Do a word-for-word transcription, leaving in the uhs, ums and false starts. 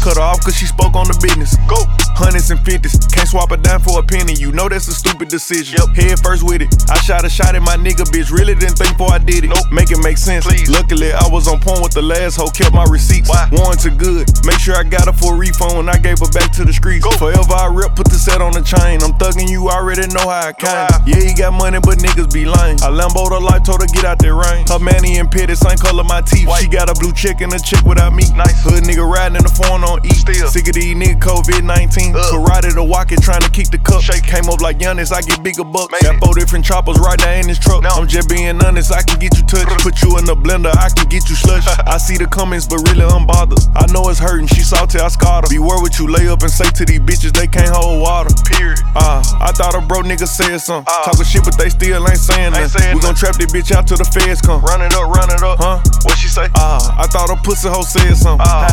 cut her off cause she spoke on the business. Go. Hundreds and fifties, can't swap a dime for a penny. You know that's a stupid decision. Yep. Head first with it. I shot a shot at my nigga, bitch. Really didn't think before I did it. Nope. Make it make sense. Please. Luckily, I was on point with the last hoe, kept my receipts. Why? Warranted good. Make sure I got her for a refund when I gave her back to the streets. Go. Forever I rip, put the set on the chain. I'm thugging, you already know how I came. Yeah, he got money, but niggas be lying. I Lambo'd her life, told her get out that rain. Her manny and petty, same color my teeth. White. She got a blue chick and a chick without me. Nice. Hood nigga riding in the phone on E. Still. Sick of these niggas COVID nineteen. Uh. Karate to walk it, trying to keep the cup. Shake. Came up like Giannis, I get bigger bucks. Made got it. Four different choppers right now in this truck. No. I'm just being honest, I can get you touched. Put you in the blender, I can get you slush. I see the comments, but really I'm bothered. I know it's hurting, she salty, I scarred her. Beware what you lay up and say to these bitches, they can't hold water. Period. Ah, uh, I thought a bro nigga said something. Uh, Talking shit, but they still ain't saying nothing. We gon' trap this bitch out till the feds come. Run it up, run it up. Huh? What she say? Ah, uh, I thought a pussy hoe said something. Uh,